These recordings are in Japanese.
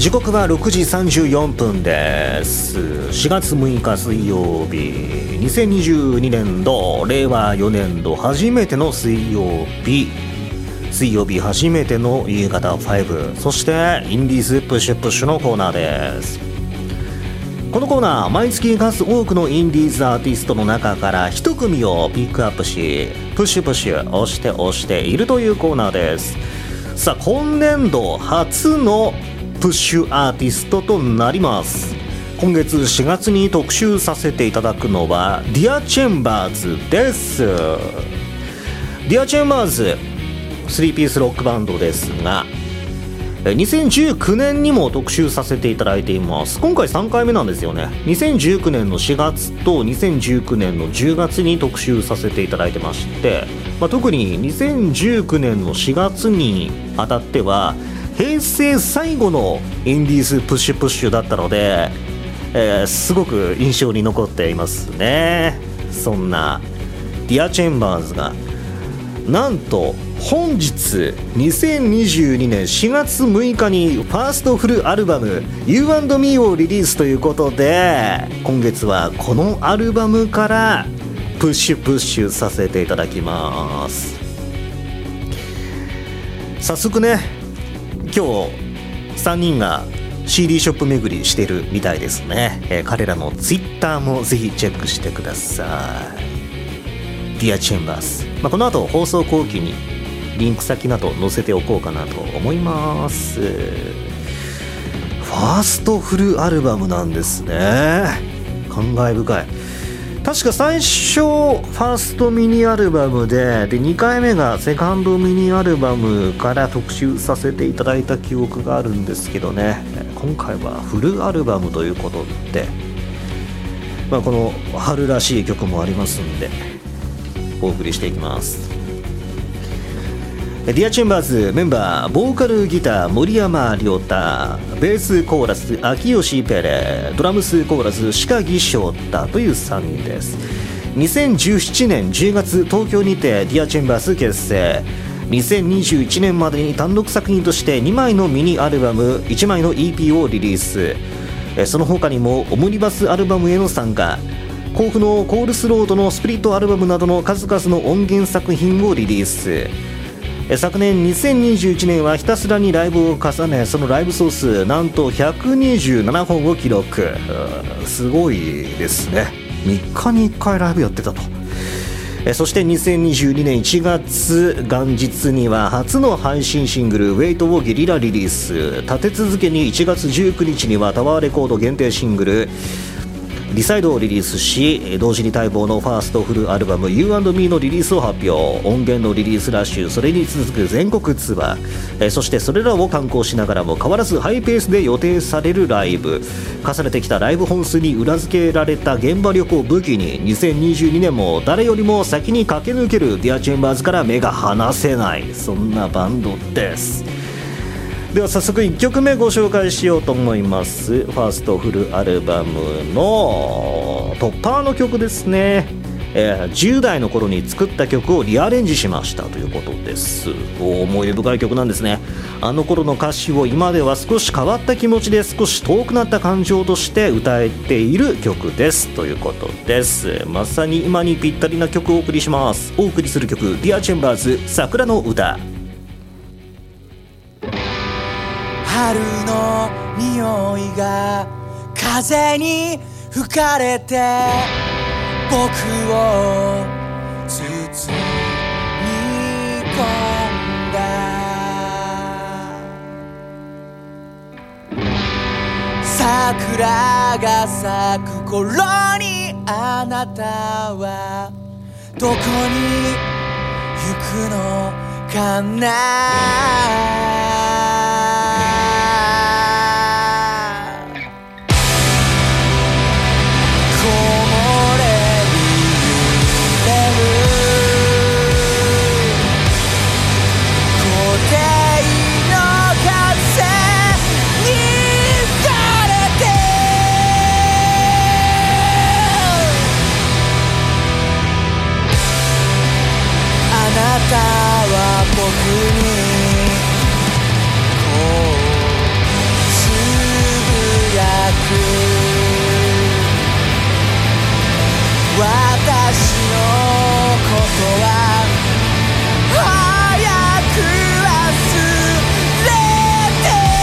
時刻は6時34分です。4月6日水曜日、2022年度令和4年度初めての水曜日初めての夕方5、そしてインディーズプッシュプッシュのコーナーです。このコーナー、毎月数多くのインディーズアーティストの中から一組をピックアップし、プッシュプッシュ押しているというコーナーです。さあ、今年度初のプッシュアーティストとなります。今月4月に特集させていただくのはディアチェンバーズです。ディアチェンバーズ3ピースロックバンドですが、2019年にも特集させていただいています。今回3回目なんですよね。2019年の4月と2019年の10月に特集させていただいてまして、特に2019年の4月にあたっては平成最後のインディーズプッシュプッシュだったので、すごく印象に残っていますね。そんなディアチェンバーズがなんと本日2022年4月6日にファーストフルアルバム You&Me をリリースということで、今月はこのアルバムからプッシュさせていただきます。早速ね、今日3人が CD ショップ巡りしてるみたいですね。彼らの Twitter もぜひチェックしてください。ディアチェンバーズ、この後放送後期にリンク先など載せておこうかなと思います。ファーストフルアルバムなんですね。感慨深い。確か最初ファーストミニアルバムで2回目がセカンドミニアルバムから特集させていただいた記憶があるんですけどね、今回はフルアルバムということで、この春らしい曲もありますんでお送りしていきます。ディアチェンバーズメンバー、ボーカルギター森山亮太、ベースコーラス秋吉ペレ、ドラムスコーラス鹿木翔太という3人です。2017年10月東京にてディアチェンバーズ結成。2021年までに単独作品として2枚のミニアルバム、1枚の EP をリリース。その他にもオムニバスアルバムへの参加、甲府のコールスロードのスプリットアルバムなどの数々の音源作品をリリース。昨年2021年はひたすらにライブを重ね、そのライブ総数なんと127本を記録。すごいですね。3日に1回ライブやってたと。そして2022年1月元日には初の配信シングル「ウェイト」をゲリラリリース。立て続けに1月19日にはタワーレコード限定シングルリサイドをリリースし、同時に待望のファーストフルアルバム You&Me のリリースを発表。音源のリリースラッシュ、それに続く全国ツアー、そしてそれらを観光しながらも変わらずハイペースで予定されるライブ、重ねてきたライブ本数に裏付けられた現場力を武器に、2022年も誰よりも先に駆け抜けるディアチェンバーズから目が離せない、そんなバンドです。では早速1曲目ご紹介しようと思います。ファーストフルアルバムのトッパーの曲ですね。10代の頃に作った曲をリアレンジしましたということです。思い出深い曲なんですね。あの頃の歌詞を今では少し変わった気持ちで少し遠くなった感情として歌えている曲ですということです。まさに今にぴったりな曲をお送りします。お送りする曲、ディアチェンバーズ桜の歌。 春の匂いが風に吹かれて僕を包み込んだ。桜が咲く頃にあなたはどこに行くのかな。あなたは僕には早く忘れて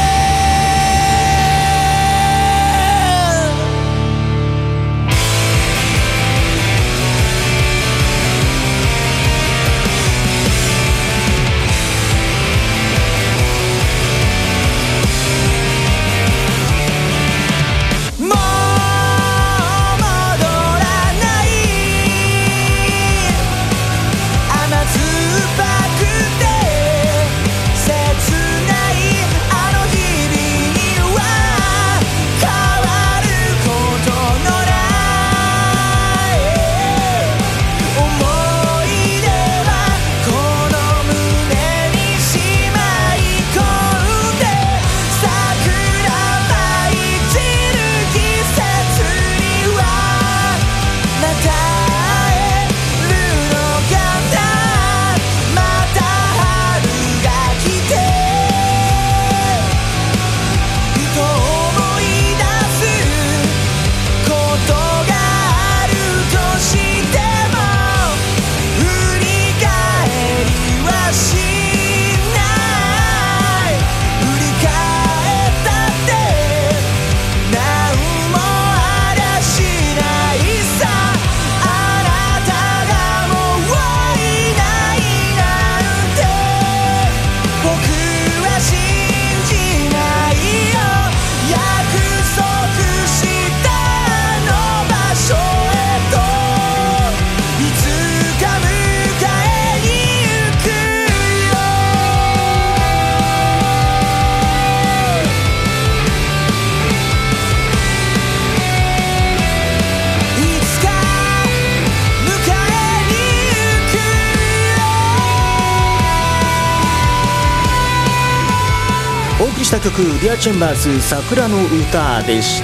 した曲ディアチェンバーズ桜の歌でした。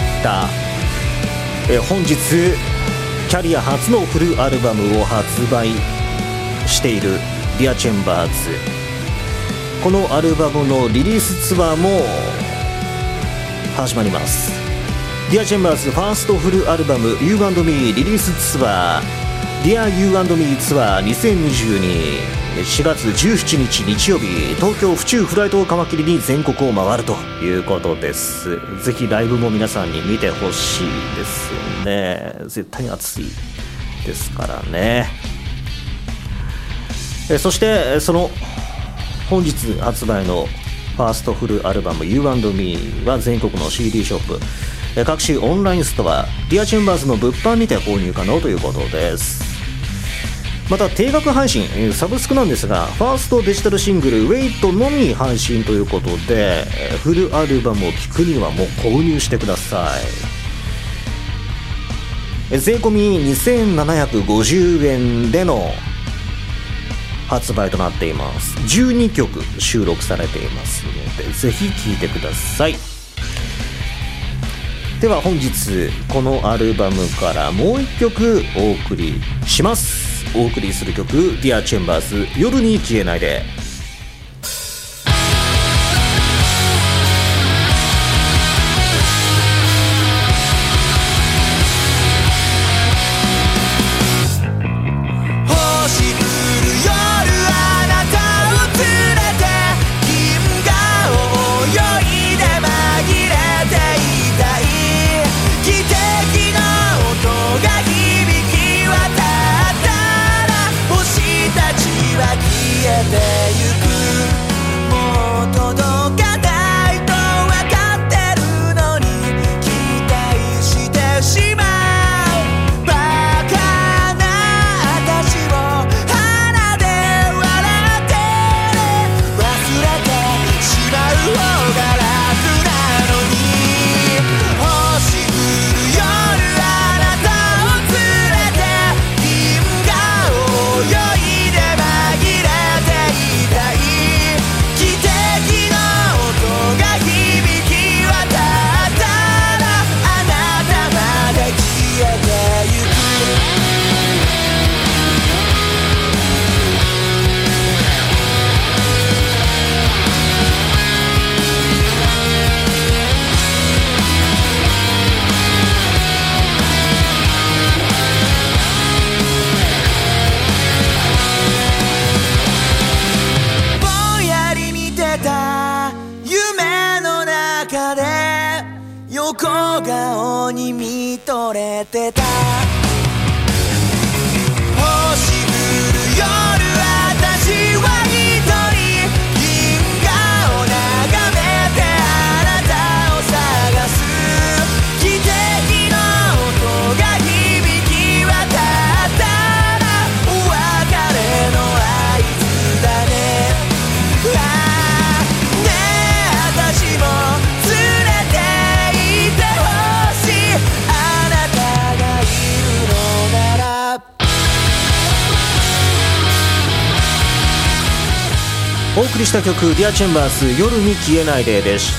本日キャリア初のフルアルバムを発売しているディアチェンバーズ、このアルバムのリリースツアーも始まります。ディアチェンバーズファーストフルアルバム You&Me リリースツアー Dear You&Me ツアー2022、4月17日日曜日、東京府中フライトを皮切りに全国を回るということです。ぜひライブも皆さんに見てほしいですね。絶対に熱いですからね。そしてその本日発売のファーストフルアルバム You&Me は全国の CD ショップ、各種オンラインストア、ディアチェンバーズの物販にて購入可能ということです。また定額配信、サブスクなんですが、ファーストデジタルシングル Wait のみ配信ということで、フルアルバムを聴くにはもう購入してください。税込み2750円での発売となっています。12曲収録されていますので、ぜひ聴いてください。では本日このアルバムからもう1曲お送りします。お送りする曲、ディアチェンバーズ夜に消えないで。 消えて取れてた星降る夜私は一人銀河を眺めてあなたを探す汽笛の音が響き渡ったらお別れの合図だねねえ私も連れて行ってほしいあなたがいるのならお送りした曲ディアチェンバース夜に消えないででした。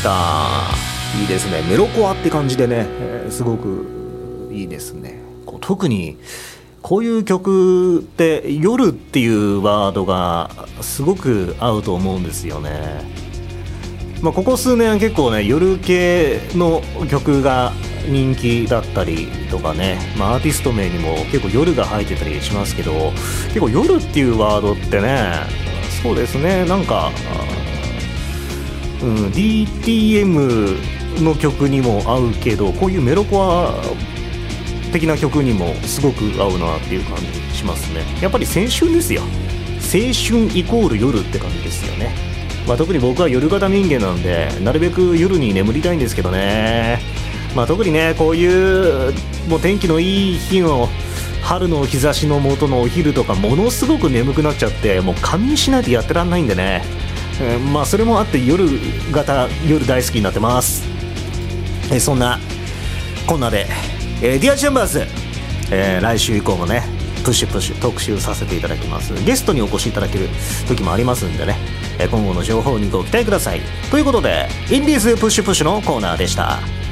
いいですね、メロコアって感じでね、すごくいいですね。特にこういう曲って夜っていうワードがすごく合うと思うんですよね。ここ数年は結構ね夜系の曲が人気だったりとかね、アーティスト名にも結構夜が入ってたりしますけど、結構夜っていうワードってね、そうですね、なんか、DTM の曲にも合うけど、こういうメロコア的な曲にもすごく合うなっていう感じしますね。やっぱり青春ですよ。青春イコール夜って感じですよね。特に僕は夜型人間なんで、なるべく夜に眠りたいんですけどね。特にね、こういうもう天気のいい日の春の日差しの下のお昼とかものすごく眠くなっちゃって、もう仮眠しないとやってらんないんでね、それもあって夜大好きになってます。そんなこんなで、ディアチェンバーズ、来週以降もねプッシュ特集させていただきます。ゲストにお越しいただける時もありますんでね、今後の情報にご期待ください。ということでインディーズプッシュのコーナーでした。